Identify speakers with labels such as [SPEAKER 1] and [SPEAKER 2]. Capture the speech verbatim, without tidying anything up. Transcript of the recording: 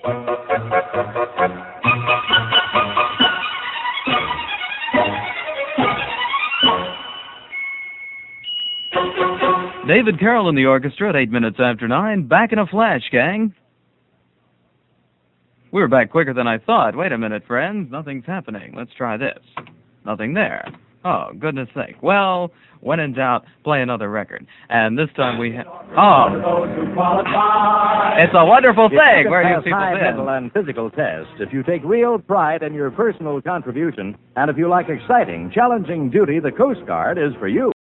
[SPEAKER 1] David Carroll in the orchestra at eight minutes after nine. Back in a flash, gang. We were back quicker than I thought. Wait a minute, friends. Nothing's happening. Let's try this. Nothing there. Oh, goodness sake. Well, when in doubt, play another record. And this time we have... Oh! It's a wonderful thing where you people
[SPEAKER 2] high
[SPEAKER 1] been.
[SPEAKER 2] mental and physical tests, if you take real pride in your personal contribution, and if you like exciting, challenging duty, the Coast Guard is for you.